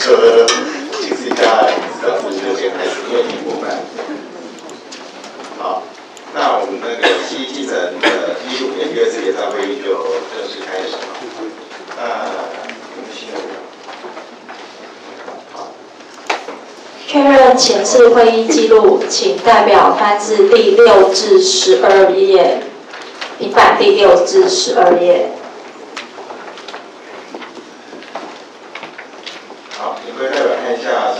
车，请自己家46先开始，因为已过半。好，那我们那个基层的15年第2次联召会议就正式开始了。 确认前次会议记录，请代表翻至第6至12页，平板第6至12页。 好，请各位代表看一下